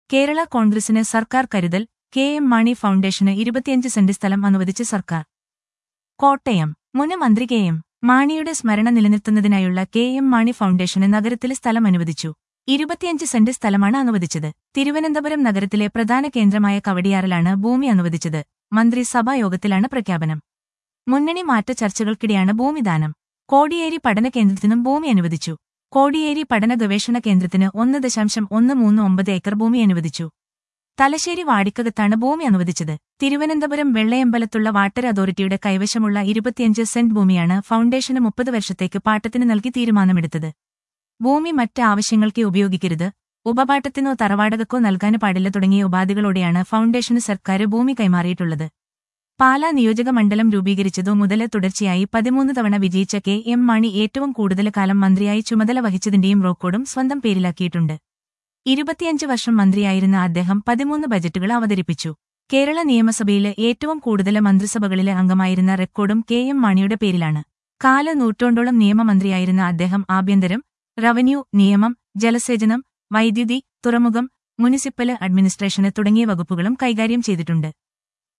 കേരള കോൺഗ്രസിന് സർക്കാർ കരുതൽ, കെ എം മാണി ഫൗണ്ടേഷന് 25 സെന്റ് സ്ഥലം അനുവദിച്ച് സർക്കാർ. കോട്ടയം മുൻ മന്ത്രി കെ എം മാണിയുടെ സ്മരണ നിലനിർത്തുന്നതിനായുള്ള കെ എം മാണി ഫൗണ്ടേഷന് നഗരത്തിലെ സ്ഥലം അനുവദിച്ചു. 25 സെന്റ് സ്ഥലമാണ് അനുവദിച്ചത്. തിരുവനന്തപുരം നഗരത്തിലെ പ്രധാന കേന്ദ്രമായ കവടിയാറിലാണ് ഭൂമി അനുവദിച്ചത്. മന്ത്രിസഭായോഗത്തിലാണ് പ്രഖ്യാപനം. മുന്നണി മാറ്റ ചർച്ചകൾക്കിടെയാണ് ഭൂമിദാനം. കോടിയേരി പഠന കേന്ദ്രത്തിനും ഭൂമി അനുവദിച്ചു. കോടിയേരി പഠന ഗവേഷണ കേന്ദ്രത്തിന് 1.139 ഏക്കർ ഭൂമി അനുവദിച്ചു. തലശ്ശേരി വാടിക്കകത്താണ് ഭൂമി അനുവദിച്ചത്. തിരുവനന്തപുരം വെള്ളയമ്പലത്തുള്ള വാട്ടർ അതോറിറ്റിയുടെ കൈവശമുള്ള 25 സെന്റ് ഭൂമിയാണ് ഫൗണ്ടേഷന് 30 വർഷത്തേക്ക് പാട്ടത്തിന് നൽകി തീരുമാനമെടുത്തത്. ഭൂമി മറ്റ് ആവശ്യങ്ങൾക്ക് ഉപയോഗിക്കരുത്, ഉപപാട്ടത്തിനോ തറവാടകക്കോ നൽകാൻ പാടില്ല തുടങ്ങിയ ഉപാധികളോടെയാണ് ഫൗണ്ടേഷന് സർക്കാർ ഭൂമി കൈമാറിയിട്ടുള്ളത്. പാലാ നിയോജക മണ്ഡലം രൂപീകരിച്ചതു മുതൽ തുടർച്ചയായി 13 തവണ വിജയിച്ച കെ എം മാണി ഏറ്റവും കൂടുതൽ കാലം മന്ത്രിയായി ചുമതല വഹിച്ചതിന്റെയും റെക്കോർഡും സ്വന്തം പേരിലാക്കിയിട്ടുണ്ട്. 25 വർഷം മന്ത്രിയായിരുന്ന അദ്ദേഹം 13 ബജറ്റുകൾ അവതരിപ്പിച്ചു. കേരള നിയമസഭയിലെ ഏറ്റവും കൂടുതൽ മന്ത്രിസഭകളിലെ അംഗമായിരുന്ന റെക്കോർഡും കെ എം മാണിയുടെ പേരിലാണ്. നൂറ്റാണ്ടോളം നിയമമന്ത്രിയായിരുന്ന അദ്ദേഹം ആഭ്യന്തരം, റവന്യൂ, നിയമം, ജലസേചനം, വൈദ്യുതി, തുറമുഖം, മുനിസിപ്പൽ അഡ്മിനിസ്ട്രേഷന് തുടങ്ങിയ വകുപ്പുകളും കൈകാര്യം ചെയ്തിട്ടുണ്ട്.